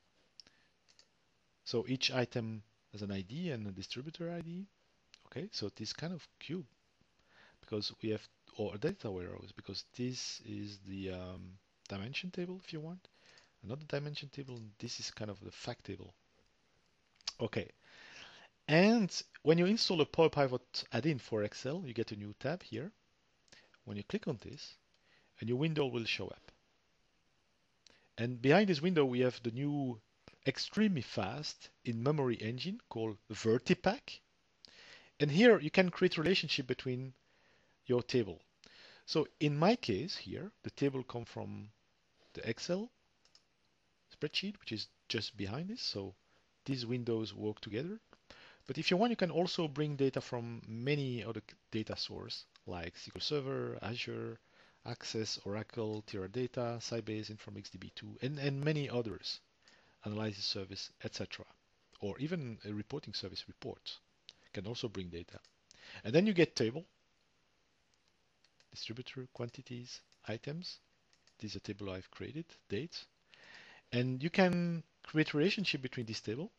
So each item has an I D and a distributor I D. Okay, so this kind of cube, because we have, or a data warehouse, because this is the um, dimension table, if you want. Another dimension table, this is kind of the fact table. Okay, and when you install a Power Pivot add-in for Excel, you get a new tab here. When you click on this, a new window will show up. And behind this window, we have the new extremely fast in-memory engine called Vertipack. And here you can create a relationship between your table. So in my case here, the table comes from the Excel spreadsheet, which is just behind this. So these windows work together. But if you want, you can also bring data from many other data sources like S Q L Server, Azure, Access, Oracle, Teradata, Sybase, Informix D B two, and, and many others, analysis service, et cetera. Or even a reporting service report can also bring data. And then you get table, distributor, quantities, items. This is a table I've created, dates. And you can create a relationship between this table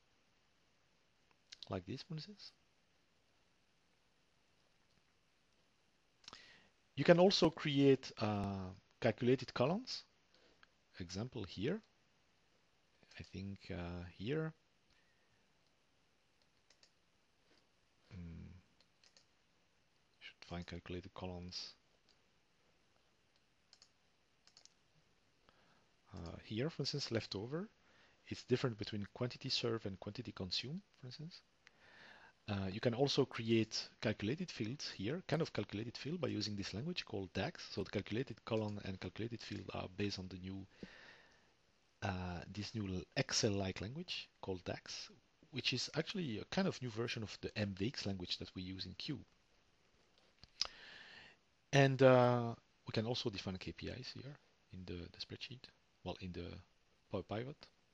like this, for instance. You can also create uh, calculated columns. Example here. I think uh, here. Mm, should find calculated columns. Uh, here, for instance, leftover. it's different between quantity serve and quantity consume, for instance. Uh, you can also create calculated fields here, kind of calculated field by using this language called DAX. So the calculated column and calculated field are based on the new, uh, this new Excel-like language called DAX, which is actually a kind of new version of the M V X language that we use in Cube. And uh, we can also define K P Is here in the, the spreadsheet, well, in the Power Pivot.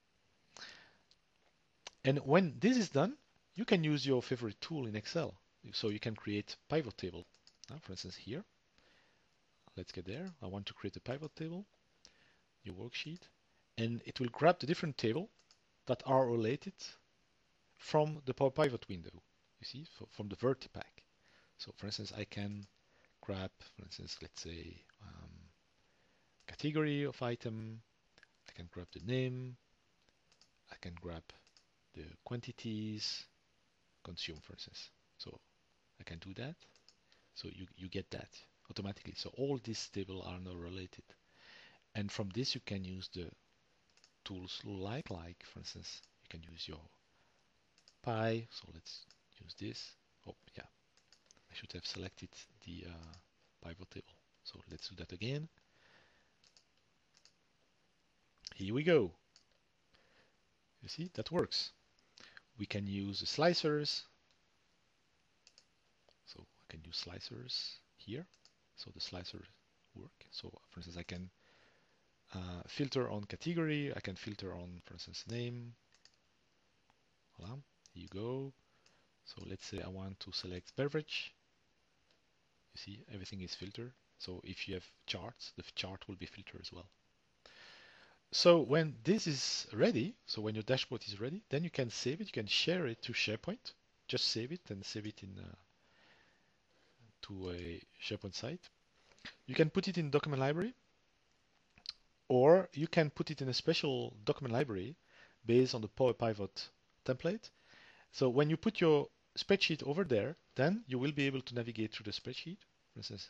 And when this is done, you can use your favorite tool in Excel. So you can create pivot table. Uh, for instance, here, let's get there. I want to create a pivot table, new worksheet, and it will grab the different table that are related from the Power Pivot window. You see, so from the VertiPack. So for instance, I can grab, for instance, let's say um, category of item. I can grab the name. I can grab the quantities, consume, for instance. So I can do that. So you, you get that automatically. So all these tables are now related. And from this you can use the tools like, like for instance, you can use your pie. So let's use this. Oh yeah, I should have selected the uh, pivot table. So let's do that again. Here we go. You see, that works. We can use the slicers. So I can use slicers here. So the slicers work. So for instance, I can uh, filter on category. I can filter on, for instance, name. Voila, here you go. So let's say I want to select beverage. You see, everything is filtered. So if you have charts, the chart will be filtered as well. So when this is ready, so when your dashboard is ready, then you can save it. You can share it to SharePoint. Just save it and save it in uh, to a SharePoint site. You can put it in document library, or you can put it in a special document library based on the Power Pivot template. So when you put your spreadsheet over there, then you will be able to navigate through the spreadsheet. For instance,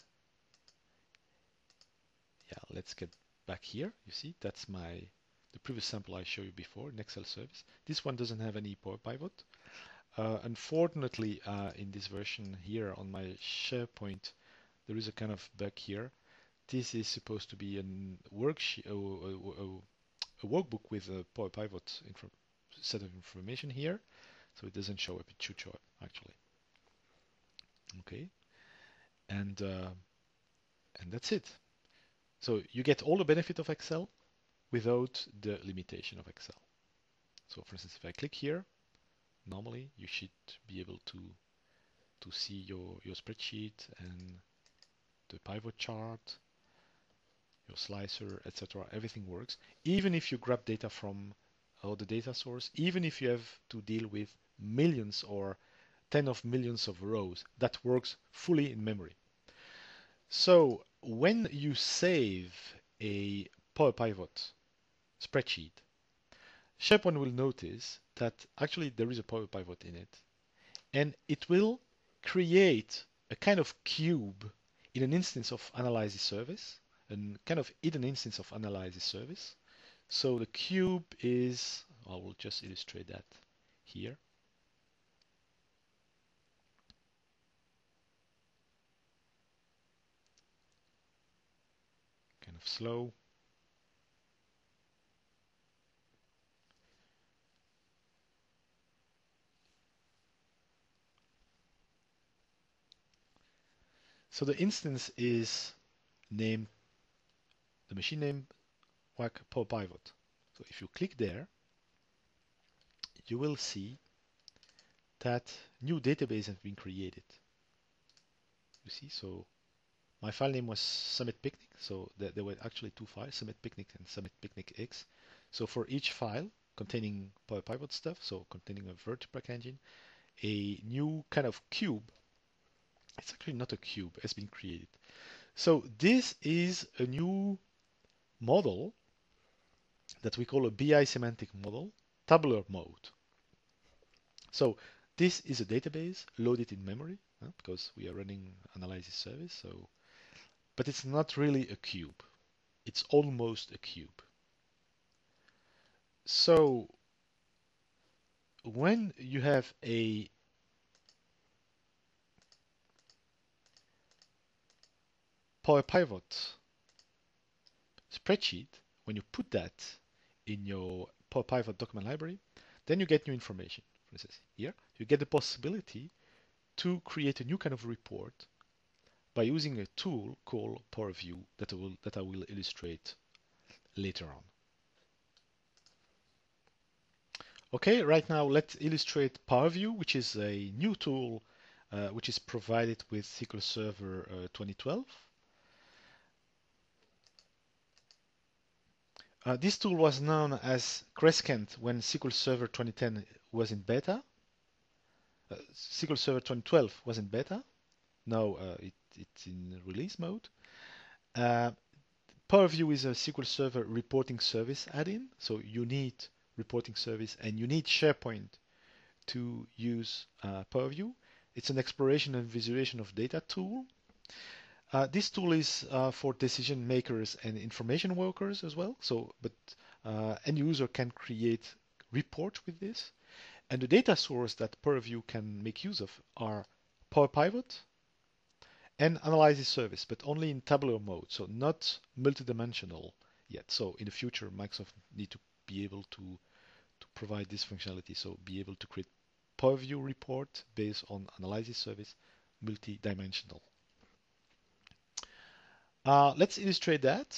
yeah, let's get back here. You see, that's my the previous sample I showed you before, an Excel service. This one doesn't have any Power Pivot. Uh, unfortunately, uh, in this version here on my SharePoint, there is a kind of bug here. This is supposed to be a worksheet, a, a, a workbook with a Power Pivot set of information here, so it doesn't show up. It should show up actually. Okay, and uh, and that's it. So you get all the benefit of Excel without the limitation of Excel. So for instance, if I click here, normally you should be able to to see your your spreadsheet and the pivot chart, your slicer, et cetera. Everything works. Even if you grab data from uh, the data source, even if you have to deal with millions or ten of millions of rows, that works fully in memory. So when you save a Power Pivot spreadsheet, SharePoint will notice that actually there is a Power Pivot in it, and it will create a kind of cube in an instance of Analysis service, a kind of hidden instance of Analysis service. So the cube is, I will just illustrate that here. Kind of slow. So the instance is named, the machine name W A C Power Pivot. So if you click there, you will see that new database has been created. You see, so my file name was Summit Picnic, so th there were actually two files, Summit Picnic and Summit Picnic X. So for each file containing Power Pivot stuff, so containing a VertiPack engine, a new kind of cube, it's actually not a cube, has been created. So this is a new model that we call a B I semantic model, tabular mode. So this is a database loaded in memory uh, because we are running analysis service. So, but it's not really a cube. It's almost a cube. So when you have a Power Pivot spreadsheet, when you put that in your Power Pivot document library, then you get new information. For instance, here you get the possibility to create a new kind of report by using a tool called Power View that I will that I will illustrate later on. Okay, right now let's illustrate Power View, which is a new tool uh, which is provided with S Q L Server uh, twenty twelve. Uh, this tool was known as Crescent when S Q L Server twenty ten was in beta. Uh, S Q L Server twenty twelve was in beta. Now uh, it, it's in release mode. Uh, Power View is a S Q L Server reporting service add-in. So you need reporting service and you need SharePoint to use uh, Power View. It's an exploration and visualization of data tool. Uh, this tool is uh, for decision makers and information workers as well. So, but uh, any user can create reports with this. And the data source that Power View can make use of are Power Pivot and Analysis Service, but only in tabular mode, so not multidimensional yet. So in the future, Microsoft need to be able to, to provide this functionality, so be able to create Power View report based on Analysis Service, multidimensional. Uh, let's illustrate that.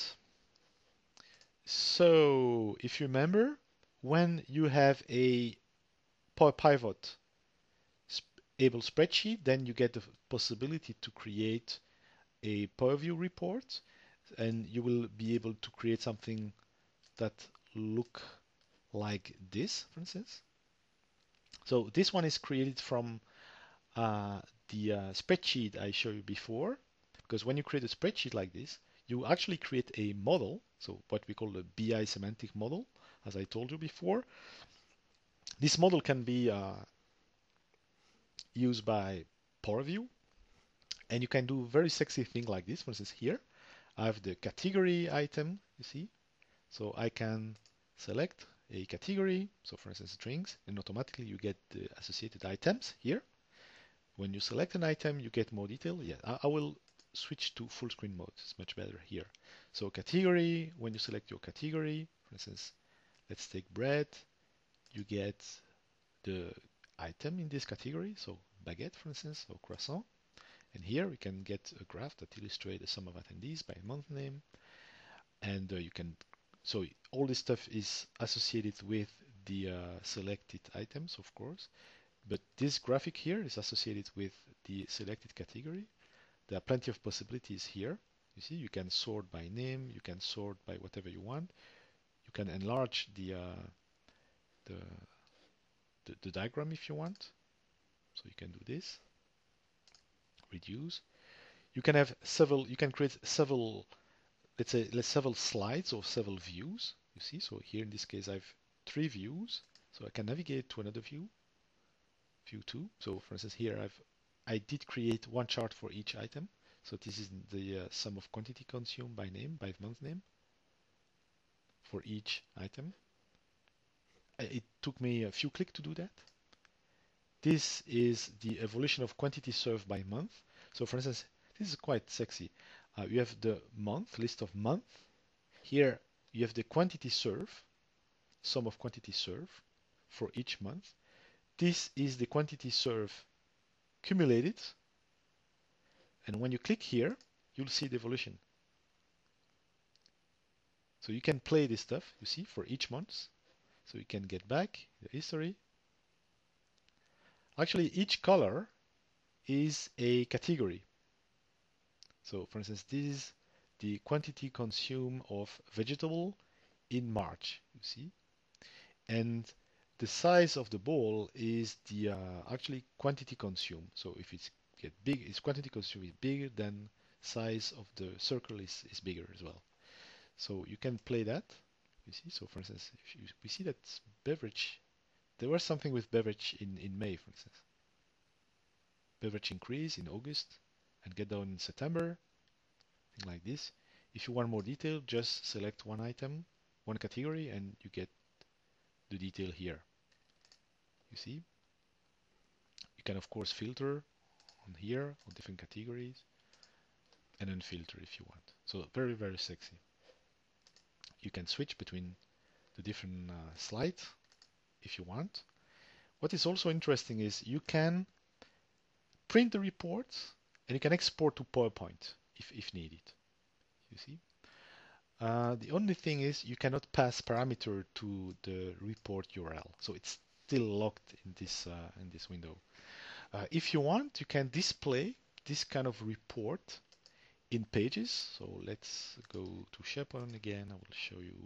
So if you remember, when you have a Power Pivot able spreadsheet, then you get the possibility to create a Power View report, and you will be able to create something that look like this, for instance. So this one is created from uh, the uh, spreadsheet I showed you before, because when you create a spreadsheet like this, you actually create a model, so what we call the B I semantic model, as I told you before. This model can be uh, used by Power View, and you can do very sexy thing like this. For instance, here I have the category item, you see, so I can select a category, so for instance strings, and automatically you get the associated items here. When you select an item, you get more detail. Yeah, I, I will switch to full screen mode. It's much better here. So category, when you select your category, for instance, let's take bread, you get the item in this category, so baguette, for instance, or croissant. And here we can get a graph that illustrates the sum of attendees by month name. And uh, you can, so all this stuff is associated with the uh, selected items, of course. But this graphic here is associated with the selected category. There are plenty of possibilities here. You see, you can sort by name, you can sort by whatever you want. You can enlarge the uh, the, the, the diagram if you want. So you can do this. Reduce. You can have several. You can create several. Let's say let's several slides or several views. You see. So here in this case, I have three views. So I can navigate to another view. View two. So for instance, here I've I did create one chart for each item. So this is the uh, sum of quantity consumed by name, by month name, for each item. It took me a few clicks to do that. This is the evolution of quantity served by month. So for instance, this is quite sexy. Uh, you have the month, list of month. Here you have the quantity served, sum of quantity served for each month. This is the quantity served cumulated. And when you click here, you'll see the evolution. So you can play this stuff, you see, for each month. So you can get back the history. Actually, each color is a category. So for instance, this is the quantity consumed of vegetable in March, you see. And the size of the ball is the uh, actually quantity consumed. So if it's get big, its quantity consumed is bigger, then size of the circle is, is bigger as well. So you can play that. You see, so for instance, if you, we see that beverage, there was something with beverage in, in May, for instance. Beverage increase in August and get down in September, thing like this. If you want more detail, just select one item, one category, and you get the detail here. You see? You can of course filter on here on different categories and unfilter if you want. So very, very sexy. You can switch between the different uh, slides if you want. What is also interesting is you can print the reports and you can export to PowerPoint if, if needed. You see? Uh, the only thing is you cannot pass parameter to the report U R L, so it's still locked in this uh, in this window. Uh, if you want, you can display this kind of report in Pages. So let's go to SharePoint again. I will show you.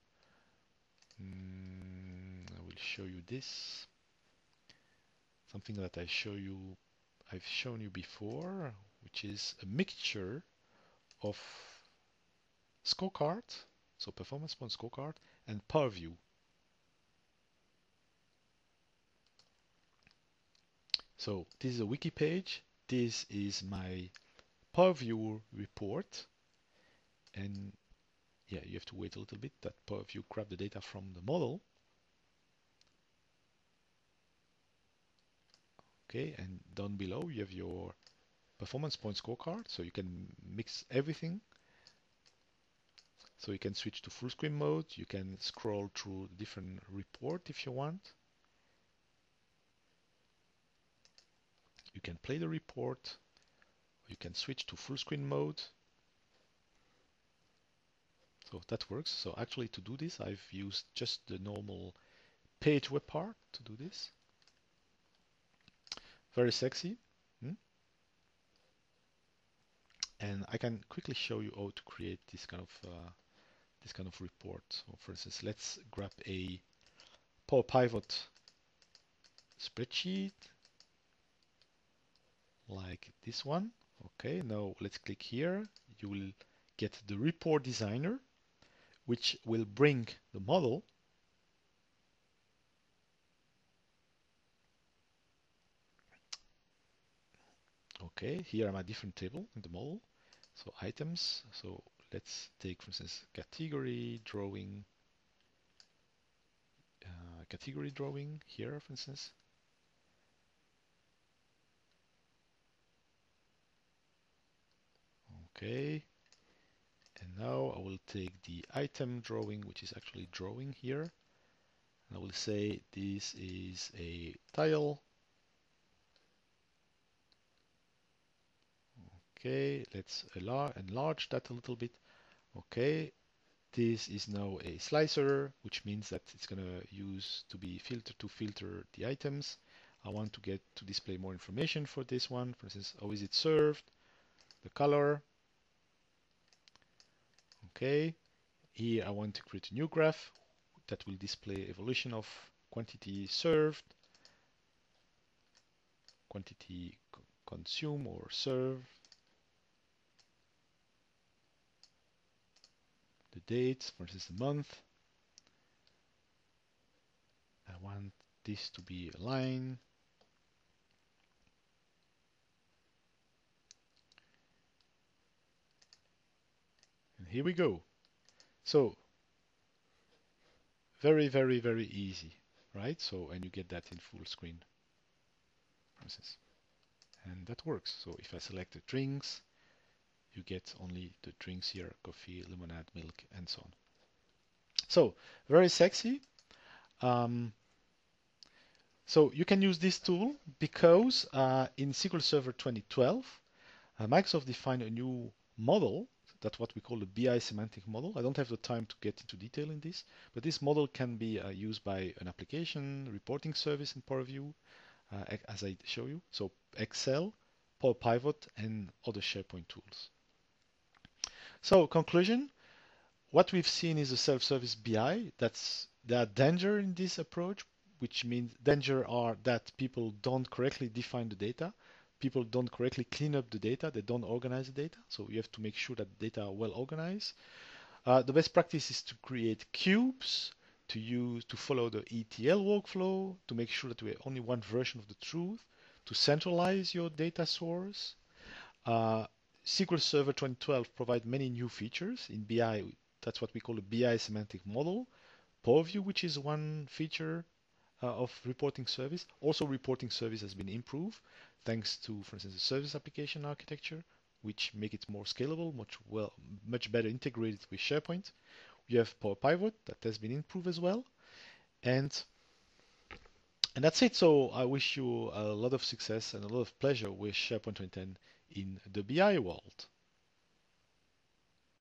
Mm, I will show you this. Something that I show you, I've shown you before, which is a mixture of scorecard, so performance point scorecard, and PowerView. So this is a wiki page. This is my PowerView report, and yeah, you have to wait a little bit that PowerView grab the data from the model. Okay, and down below you have your performance point scorecard, so you can mix everything. So you can switch to full screen mode. You can scroll through the different report if you want. You can play the report. You can switch to full screen mode. So that works. So actually to do this, I've used just the normal page web part to do this. Very sexy. Hmm? And I can quickly show you how to create this kind of uh, this kind of report. So for instance, let's grab a Power Pivot spreadsheet like this one. Okay, now let's click here. You will get the report designer, which will bring the model. Okay, here are my different table in the model. So items. So let's take, for instance, category drawing. Uh, category drawing here, for instance. Okay. And now I will take the item drawing, which is actually drawing here. And I will say this is a tile. Okay, let's enlarge that a little bit. Okay, this is now a slicer, which means that it's going to use to be filtered to filter the items. I want to get to display more information for this one. For instance, how is it served? The color. Okay, here I want to create a new graph that will display evolution of quantity served, quantity consumed or served, the date, for instance, the month. I want this to be a line. And here we go. So very, very, very easy, right? So, and you get that in full screen process. And that works. So if I select the drinks, you get only the drinks here, coffee, lemonade, milk, and so on. So very sexy. Um, so you can use this tool because uh, in S Q L Server twenty twelve, uh, Microsoft defined a new model. That's what we call the B I semantic model. I don't have the time to get into detail in this, but this model can be uh, used by an application, reporting service in Power View, uh, as I show you. So Excel, Power Pivot, and other SharePoint tools. So conclusion, what we've seen is a self-service B I. That's there are danger in this approach, which means danger are that people don't correctly define the data. People don't correctly clean up the data. They don't organize the data. So you have to make sure that the data are well organized. Uh, the best practice is to create cubes, to use to follow the E T L workflow, to make sure that we have only one version of the truth, to centralize your data source. Uh, S Q L Server twenty twelve provides many new features in B I. That's what we call a B I semantic model Power View, which is one feature uh, of reporting service. Also, reporting service has been improved thanks to, for instance, the service application architecture, which make it more scalable, much well, much better integrated with SharePoint. We have Power Pivot that has been improved as well, and and that's it. So I wish you a lot of success and a lot of pleasure with SharePoint twenty ten in the B I world.